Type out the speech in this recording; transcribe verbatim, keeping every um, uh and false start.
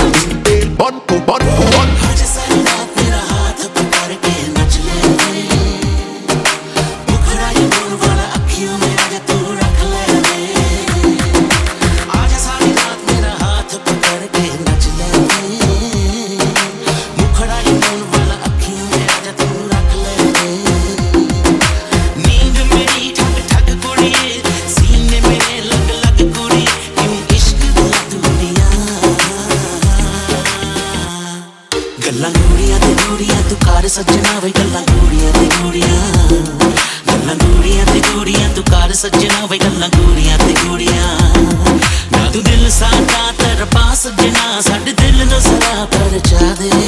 बन तू बन तू बन आज सारी रात मेरा हाथ पकड़ के नच ले, मुखड़ा ये नूर वाला अखियों में आजा तू रख ले। आज सारी रात मेरा हाथ पकड़ के नच ले, मुखड़ा ये नूर वाला अखियों में आजा तू रख ले। नींद मेरी ठग ठग कुड़िए, सीने में लग लग कुड़ी, क्यों इश्क दिया दूरियां। गल्लां गूड़ियां ते गूड़ियां तू कर सज्जना वे, गल्लां गूड़ियां ते गूड़ियां, गल्लां गूड़ियां ते गूड़ियां तू कर सज्जना वे, गल्लां गूड़ियां ते गूड़ियां। ना तू दिल साडा तरपा सज्जना, साडे दिल नू जरा परचा दे।